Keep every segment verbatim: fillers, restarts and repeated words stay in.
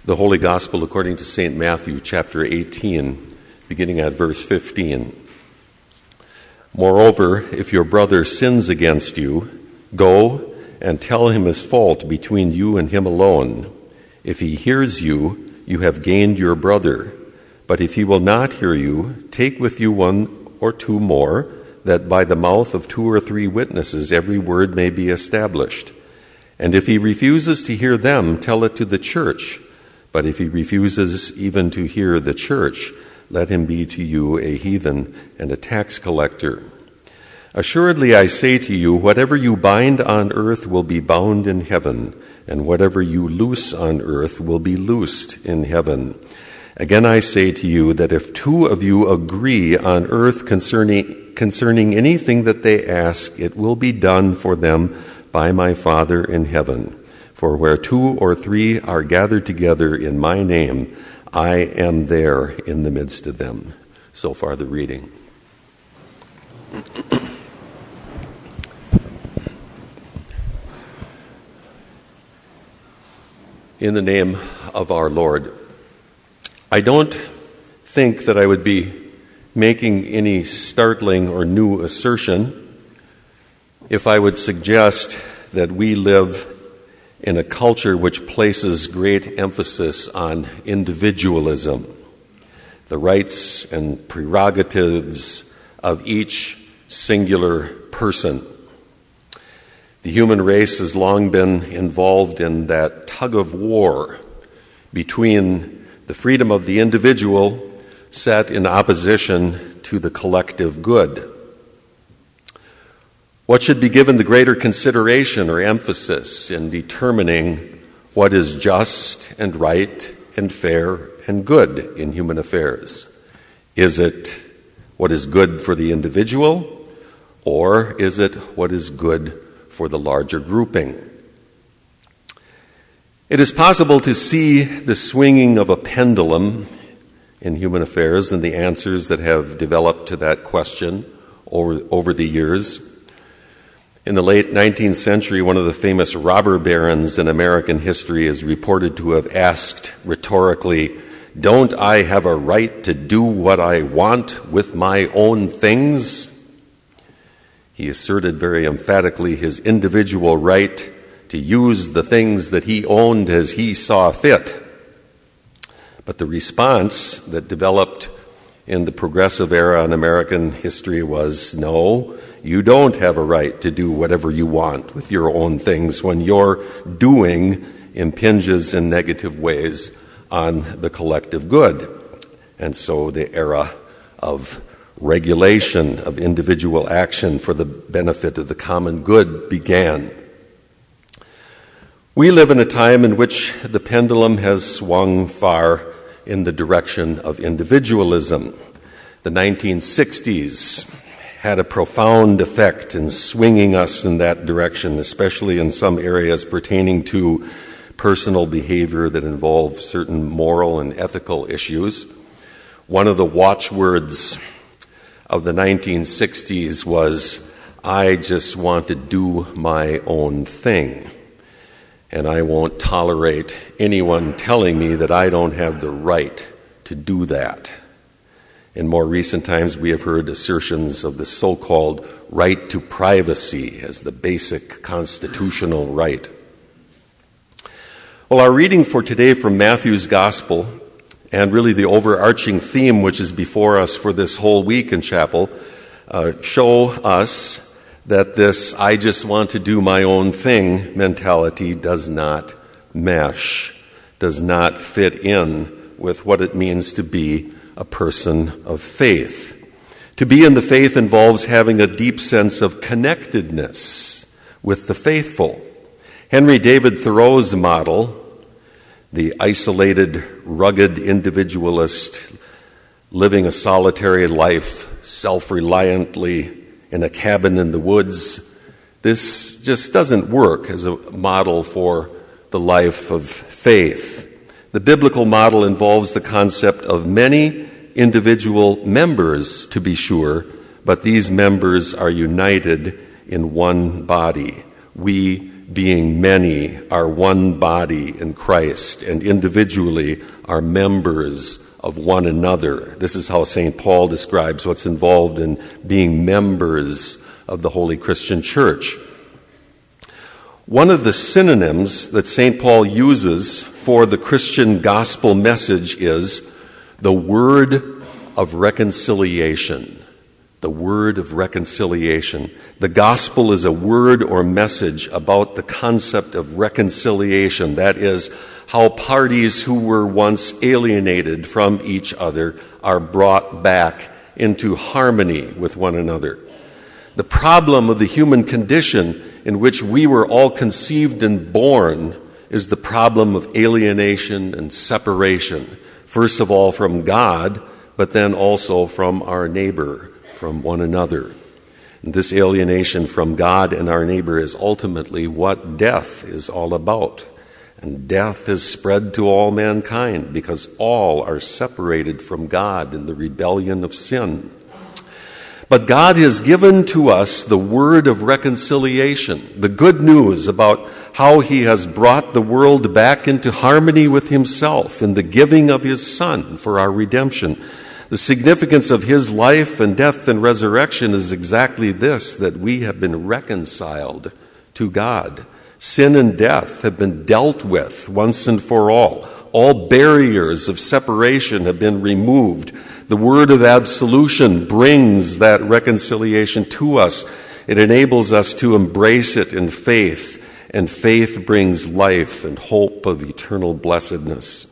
The Holy Gospel according to Saint Matthew, chapter eighteen, beginning at verse fifteen. Moreover, if your brother sins against you, go and tell him his fault between you and him alone. If he hears you, you have gained your brother. But if he will not hear you, take with you one or two more, that by the mouth of two or three witnesses every word may be established. And if he refuses to hear them, tell it to the church. But if he refuses even to hear the church, let him be to you a heathen and a tax collector. Assuredly I say to you, whatever you bind on earth will be bound in heaven, and whatever you loose on earth will be loosed in heaven. Again I say to you that if two of you agree on earth concerning, concerning anything that they ask, it will be done for them by my Father in heaven. For where two or three are gathered together in my name, I am there in the midst of them. So far the reading. In the name of our Lord. I don't think that I would be making any startling or new assertion if I would suggest that we live in a culture which places great emphasis on individualism, the rights and prerogatives of each singular person. The human race has long been involved in that tug of war between the freedom of the individual set in opposition to the collective good. What should be given the greater consideration or emphasis in determining what is just and right and fair and good in human affairs? Is it what is good for the individual, or is it what is good for the larger grouping? It is possible to see the swinging of a pendulum in human affairs and the answers that have developed to that question over, over the years. In the late nineteenth century, one of the famous robber barons in American history is reported to have asked rhetorically, "Don't I have a right to do what I want with my own things?" He asserted very emphatically his individual right to use the things that he owned as he saw fit. But the response that developed in the progressive era in American history was, no, you don't have a right to do whatever you want with your own things when your doing impinges in negative ways on the collective good. And so the era of regulation of individual action for the benefit of the common good began. We live in a time in which the pendulum has swung far in the direction of individualism. The nineteen sixties had a profound effect in swinging us in that direction, especially in some areas pertaining to personal behavior that involve certain moral and ethical issues. One of the watchwords of the nineteen sixties was, "I just want to do my own thing, and I won't tolerate anyone telling me that I don't have the right to do that." In more recent times, we have heard assertions of the so-called right to privacy as the basic constitutional right. Well, our reading for today from Matthew's Gospel, and really the overarching theme which is before us for this whole week in chapel, uh, show us that this "I just want to do my own thing" mentality does not mesh, does not fit in with what it means to be a person of faith. To be in the faith involves having a deep sense of connectedness with the faithful. Henry David Thoreau's model, the isolated, rugged individualist living a solitary life, self-reliantly in a cabin in the woods, this just doesn't work as a model for the life of faith. The biblical model involves the concept of many individual members, to be sure, but these members are united in one body. We being many, are one body in Christ, and individually are members of one another. This is how Saint Paul describes what's involved in being members of the Holy Christian Church. One of the synonyms that Saint Paul uses for the Christian gospel message is the word of reconciliation. The word of reconciliation. The gospel is a word or message about the concept of reconciliation. That is, how parties who were once alienated from each other are brought back into harmony with one another. The problem of the human condition in which we were all conceived and born is the problem of alienation and separation, first of all from God, but then also from our neighbor, from one another. And this alienation from God and our neighbor is ultimately what death is all about. And death has spread to all mankind because all are separated from God in the rebellion of sin. But God has given to us the word of reconciliation, the good news about how He has brought the world back into harmony with Himself in the giving of His Son for our redemption. The significance of His life and death and resurrection is exactly this, that we have been reconciled to God. Sin and death have been dealt with once and for all. All barriers of separation have been removed. The word of absolution brings that reconciliation to us. It enables us to embrace it in faith, and faith brings life and hope of eternal blessedness.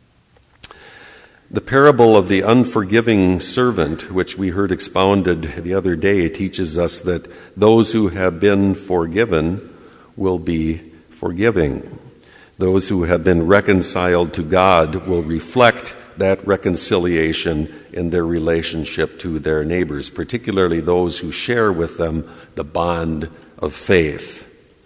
The parable of the unforgiving servant, which we heard expounded the other day, teaches us that those who have been forgiven will be forgiving. Those who have been reconciled to God will reflect that reconciliation in their relationship to their neighbors, particularly those who share with them the bond of faith.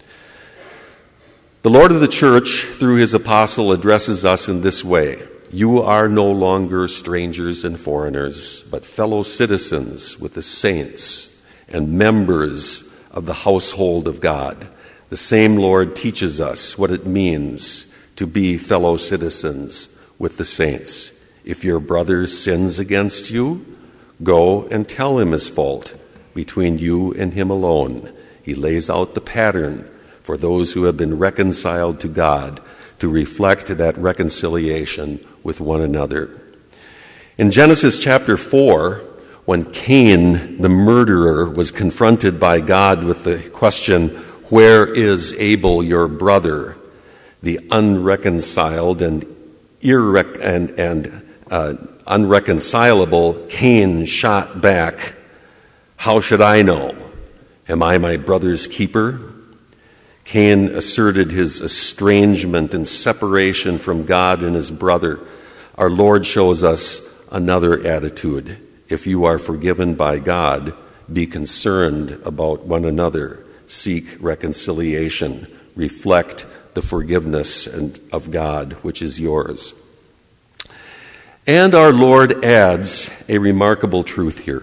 The Lord of the Church, through His apostle, addresses us in this way: "You are no longer strangers and foreigners, but fellow citizens with the saints and members of the household of God." The same Lord teaches us what it means to be fellow citizens with the saints. If your brother sins against you, go and tell him his fault between you and him alone. He lays out the pattern for those who have been reconciled to God to reflect that reconciliation with one another. In Genesis chapter four, when Cain, the murderer, was confronted by God with the question, "Where is Abel, your brother?" the unreconciled and irrec- and, and uh, unreconcilable Cain shot back, "How should I know? Am I my brother's keeper?" Cain asserted his estrangement and separation from God and his brother. Our Lord shows us another attitude. If you are forgiven by God, be concerned about one another. Seek reconciliation. Reflect the forgiveness of God, which is yours. And our Lord adds a remarkable truth here.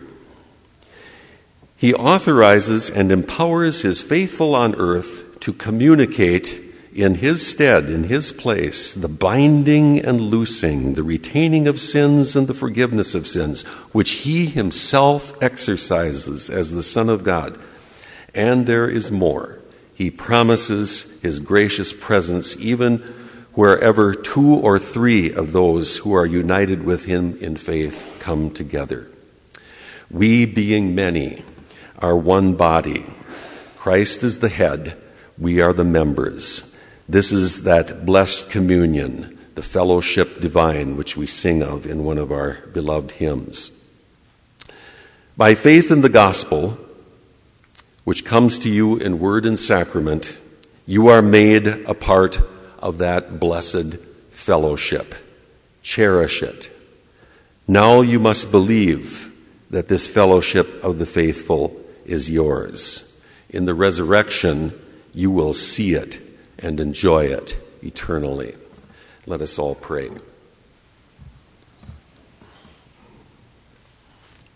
He authorizes and empowers His faithful on earth to communicate in His stead, in His place, the binding and loosing, the retaining of sins and the forgiveness of sins, which He Himself exercises as the Son of God. And there is more. He promises His gracious presence even wherever two or three of those who are united with Him in faith come together. We, being many, are one body. Christ is the head. We are the members. This is that blessed communion, the fellowship divine, which we sing of in one of our beloved hymns. By faith in the gospel, which comes to you in word and sacrament, you are made a part of that blessed fellowship. Cherish it. Now you must believe that this fellowship of the faithful is yours. In the resurrection, you will see it and enjoy it eternally. Let us all pray.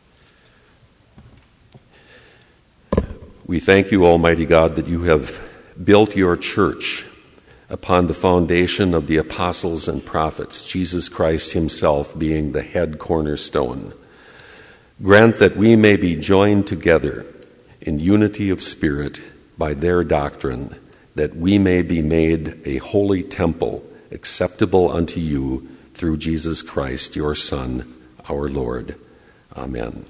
We thank you, Almighty God, that you have built your church upon the foundation of the apostles and prophets, Jesus Christ himself being the head cornerstone. Grant that we may be joined together in unity of spirit by their doctrine, that we may be made a holy temple acceptable unto you through Jesus Christ, your Son, our Lord. Amen.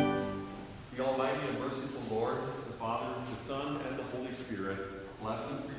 Son, and the Holy Spirit, bless and